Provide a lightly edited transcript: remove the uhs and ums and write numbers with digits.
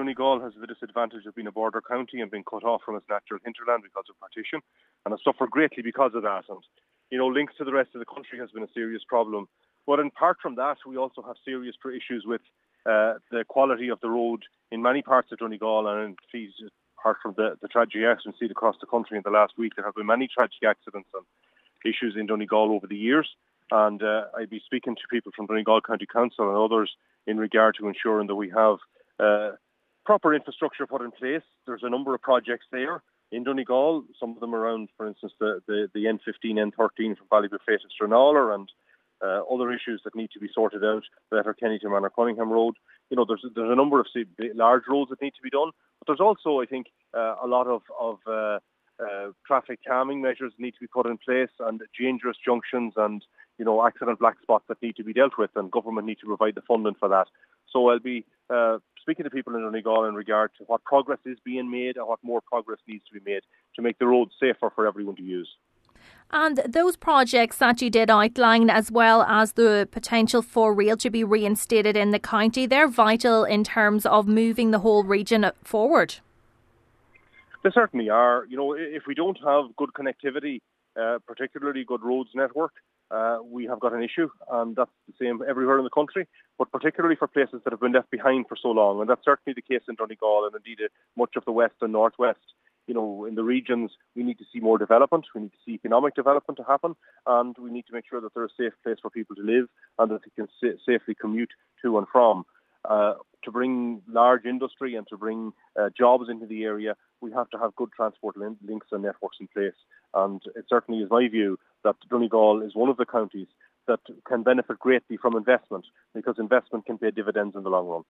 Donegal has the disadvantage of being a border county and being cut off from its natural hinterland because of partition, and has suffered greatly because of that. And, links to the rest of the country has been a serious problem. But apart from that, we also have serious issues with the quality of the road in many parts of Donegal, and apart from the tragic accidents seen across the country in the last week, there have been many tragic accidents and issues in Donegal over the years. And I'd be speaking to people from Donegal County Council and others in regard to ensuring that we have proper infrastructure put in place. There's a number of projects there in Donegal, some of them around, for instance, the N15, N13 from Ballybofey to Stranraer, and other issues that need to be sorted out, the Letterkenny to Manor Cunningham Road. There's a number of large roads that need to be done, but there's also, I think, a lot of traffic calming measures need to be put in place, and dangerous junctions and accident black spots that need to be dealt with, and government need to provide the funding for that. So I'll be speaking to people in Donegal in regard to what progress is being made and what more progress needs to be made to make the roads safer for everyone to use. And those projects that you did outline, as well as the potential for rail to be reinstated in the county, they're vital in terms of moving the whole region forward. They certainly are. If we don't have good connectivity, particularly good roads network, we have got an issue, and that's the same everywhere in the country, but particularly for places that have been left behind for so long, and that's certainly the case in Donegal and indeed much of the west and northwest. In the regions, we need to see more development, we need to see economic development to happen, and we need to make sure that they're a safe place for people to live and that they can safely commute to and from. To bring large industry and to bring jobs into the area, we have to have good transport links and networks in place. And it certainly is my view that Donegal is one of the counties that can benefit greatly from investment, because investment can pay dividends in the long run.